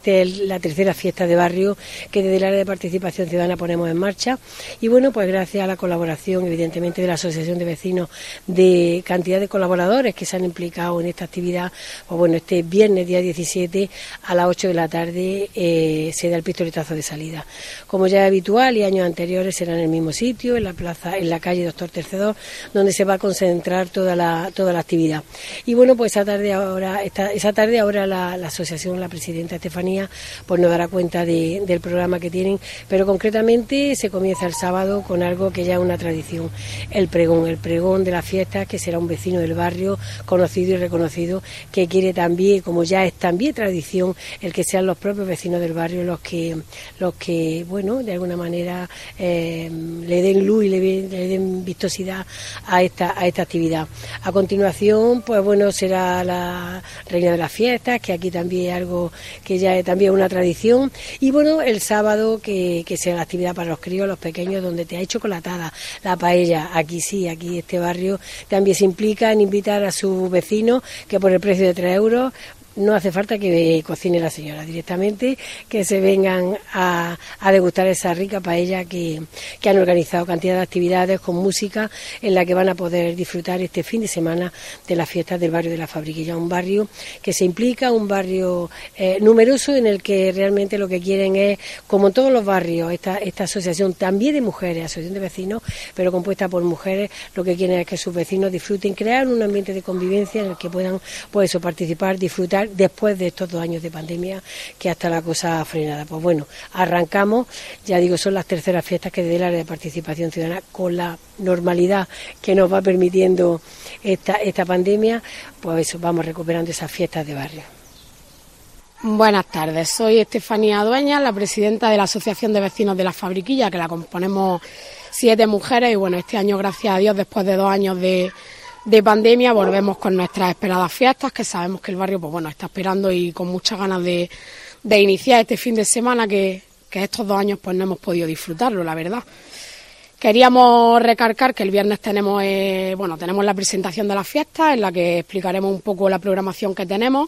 Es la tercera fiesta de barrio que desde el área de participación ciudadana ponemos en marcha y bueno, pues gracias a la colaboración evidentemente de la Asociación de Vecinos, de cantidad de colaboradores que se han implicado en esta actividad, pues bueno, este viernes día 17 a las 8 de la tarde se da el pistoletazo de salida. Como ya es habitual y años anteriores será en el mismo sitio, en la plaza, en la calle Doctor Tercedor, donde se va a concentrar toda la actividad. Y bueno, pues esa tarde ahora la asociación, la presidenta Estefanía, pues nos dará cuenta del programa que tienen, pero concretamente se comienza el sábado con algo que ya es una tradición, el pregón de las fiestas, que será un vecino del barrio conocido y reconocido, que quiere también, como ya es también tradición, el que sean los propios vecinos del barrio los que bueno, de alguna manera le den luz y le den vistosidad a esta actividad. A continuación, pues bueno, será la reina de las fiestas, que aquí también es algo que ya es también una tradición, y bueno, el sábado que sea la actividad para los críos, los pequeños, donde te hay chocolatada, la paella, aquí este barrio también se implica en invitar a sus vecinos, que por el precio de 3 euros no hace falta que cocine la señora, directamente que se vengan a degustar esa rica paella que han organizado cantidad de actividades con música en la que van a poder disfrutar este fin de semana de las fiestas del barrio de la Fabriquilla, un barrio que se implica, un barrio numeroso en el que realmente lo que quieren es, como en todos los barrios, esta asociación también de mujeres, asociación de vecinos, pero compuesta por mujeres, lo que quieren es que sus vecinos disfruten, crear un ambiente de convivencia en el que puedan pues eso, participar, disfrutar después de estos 2 años de pandemia que hasta la cosa frenada. Pues bueno, arrancamos, ya digo, son las terceras fiestas que desde el área de participación ciudadana, con la normalidad que nos va permitiendo esta pandemia, pues eso, vamos recuperando esas fiestas de barrio. Buenas tardes, soy Estefanía Dueñas, la presidenta de la Asociación de Vecinos de la Fabriquilla, que la componemos 7 mujeres y bueno, este año, gracias a Dios, después de 2 años de pandemia, volvemos con nuestras esperadas fiestas, que sabemos que el barrio pues bueno está esperando y con muchas ganas de iniciar este fin de semana que estos 2 años pues no hemos podido disfrutarlo, la verdad. Queríamos recalcar que el viernes tenemos la presentación de las fiestas, en la que explicaremos un poco la programación que tenemos,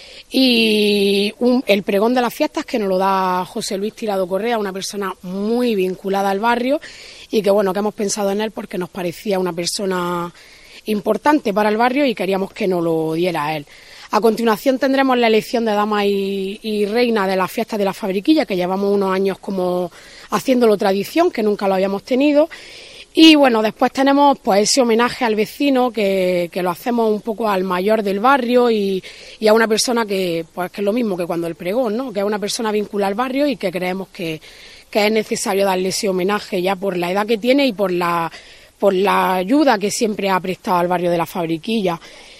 y el pregón de las fiestas que nos lo da José Luis Tirado Correa, una persona muy vinculada al barrio y que bueno, que hemos pensado en él porque nos parecía una persona importante para el barrio y queríamos que nos lo diera a él. A continuación tendremos la elección de dama y reina de las fiestas de la Fabriquilla, que llevamos unos años como haciéndolo tradición, que nunca lo habíamos tenido. Y bueno, después tenemos pues ese homenaje al vecino que lo hacemos un poco al mayor del barrio y a una persona que pues que es lo mismo que cuando el pregón, ¿no? Que es una persona vinculada al barrio y que creemos que es necesario darle ese homenaje ya por la edad que tiene y por la ayuda que siempre ha prestado al barrio de la Fabriquilla.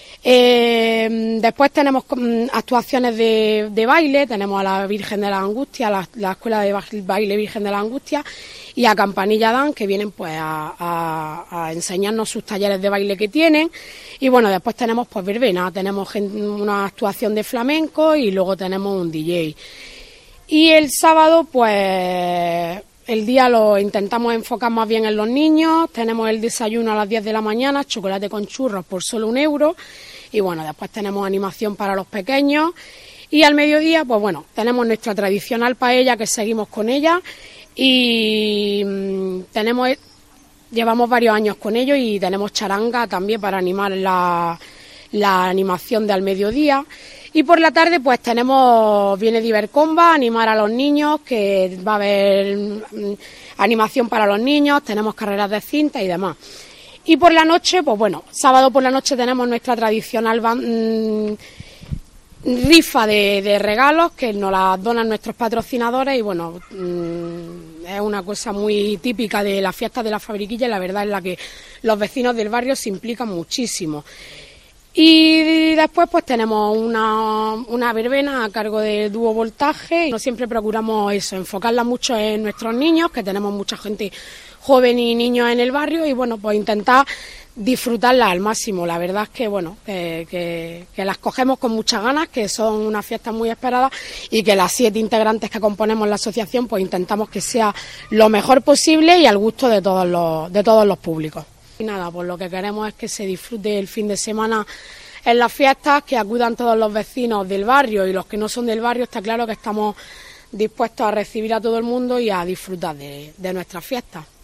Después tenemos actuaciones de baile, tenemos a la Virgen de la Angustia, la Escuela de Baile Virgen de la Angustia y a Campanilla Dan, que vienen pues a enseñarnos sus talleres de baile que tienen. Y bueno, después tenemos pues verbena, tenemos una actuación de flamenco y luego tenemos un DJ. Y el sábado pues el día lo intentamos enfocar más bien en los niños, tenemos el desayuno a las 10 de la mañana, chocolate con churros por solo 1 euro, y bueno, después tenemos animación para los pequeños, y al mediodía, pues bueno, tenemos nuestra tradicional paella, que seguimos con ella, y llevamos varios años con ello, y tenemos charanga también para animar la animación de al mediodía. Y por la tarde pues viene Divercomba a animar a los niños, que va a haber animación para los niños, tenemos carreras de cinta y demás. Y por la noche, pues bueno, sábado por la noche tenemos nuestra tradicional rifa de regalos que nos las donan nuestros patrocinadores y bueno, es una cosa muy típica de las fiestas de la Fabriquilla y la verdad es la que los vecinos del barrio se implican muchísimo. Y después pues tenemos una verbena a cargo de Dúo Voltaje y no siempre procuramos eso, enfocarla mucho en nuestros niños, que tenemos mucha gente joven y niños en el barrio y bueno, pues intentar disfrutarla al máximo. La verdad es que bueno, que las cogemos con muchas ganas, que son unas fiestas muy esperadas y que las 7 integrantes que componemos la asociación pues intentamos que sea lo mejor posible y al gusto de todos los públicos. Y nada, pues lo que queremos es que se disfrute el fin de semana en las fiestas, que acudan todos los vecinos del barrio y los que no son del barrio. Está claro que estamos dispuestos a recibir a todo el mundo y a disfrutar de nuestras fiestas.